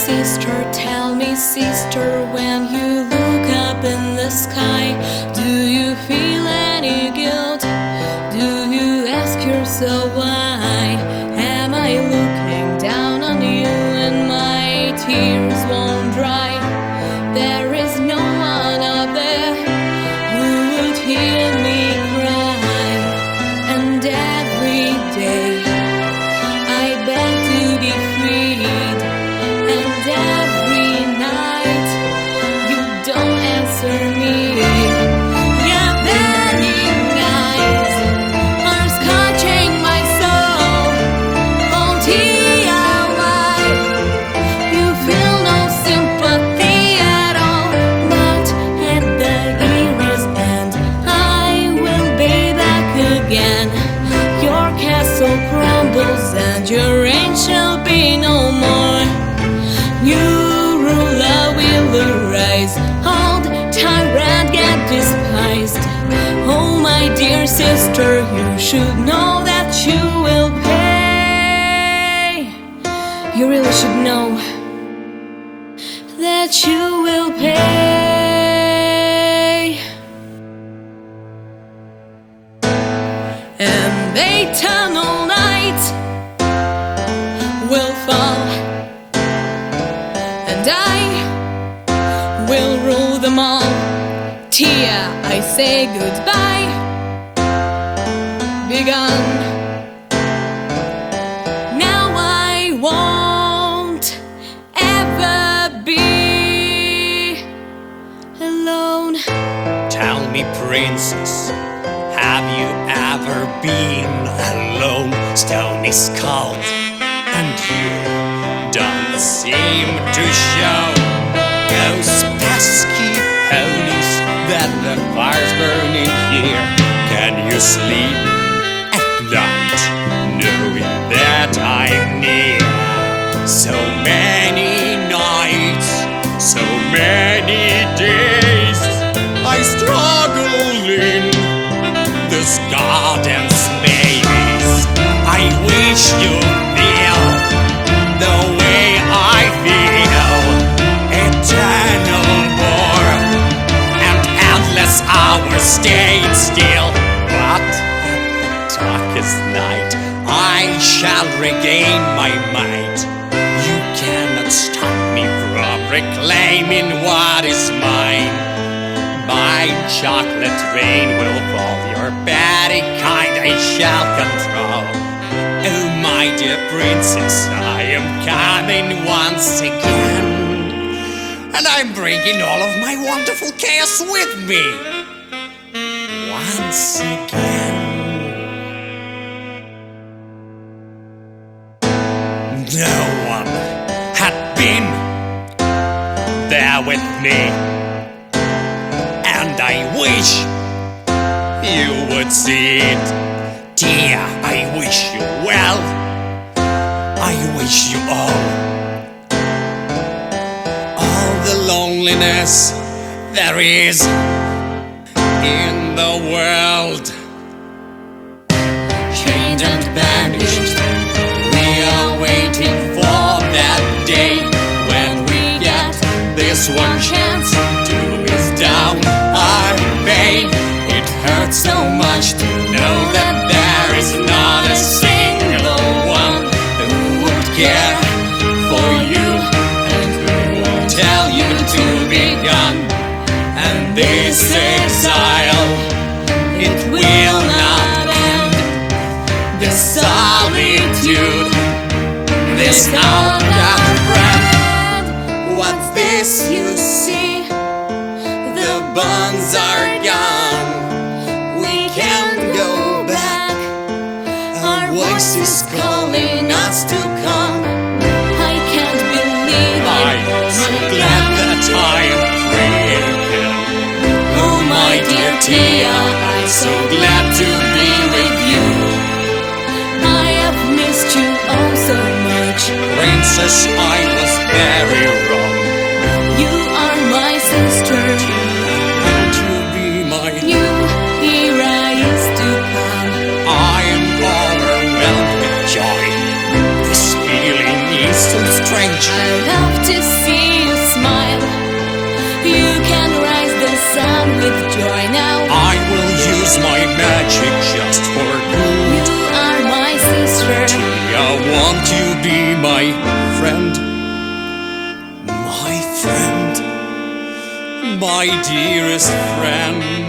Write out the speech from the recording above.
tell me, sister, when you look up in the sky, do you feel any guilt? Do you ask yourself why am I looking down on you and my tears won't dry? There is no one up there who would hear me cry, and every day I beg to be freed, and every night you don't answer me. Yeah, burning eyes are scorching my soul. Oh dear, why you feel no sympathy at all? But at the year's end I will be back again. Your castle crumbles and your reign shall be no more. New ruler will arise, old tyrant get despised. Oh my dear sister, you should know that you will pay. You really should know that you will pay. And the eternal night will fall, and I will rule them all. Tia, I say goodbye, be gone. Now I won't ever be alone. Tell me, princess, have you ever been alone? Stone is cold, and you don't seem to show those pesky ponies that the fire's burning here. Can you sleep at night knowing that I'm near? So many nights, so many days I struggle in this garden's maze. I wish you feel the way I feel. Eternal war and endless hours staying still. But at the darkest night I shall regain my might. You cannot stop me from reclaiming what is mine. My chocolate rain will fall, your petty kind I shall control. Oh my dear princess, I am coming once again, and I'm bringing all of my wonderful chaos with me. Once again. No one had been there with me, and I wish you would see it. Dear, I wish you well. I wish you all the loneliness there is in the world. Chained and banished, we are waiting for that day when we get this one chance to ease down our pain. It hurts so much to know that there is not a single one who would care for you and who won't tell you to be gone. And this exile, it will not end. This solitude, this out of breath. What's this you see? The bonds are gone. We can't go back. Our voice is calling us to come. I can't believe I'm so glad that I am free again. Oh my dear Tia, I'm so glad to be with you. I have missed you oh so much. Princess, I was very wrong. You are my sister. Won't you be my new era is to come. I am overwhelmed with joy. This feeling is so strange. I love to use my magic just for good. You are my sister. I want to be my friend, my friend, my dearest friend.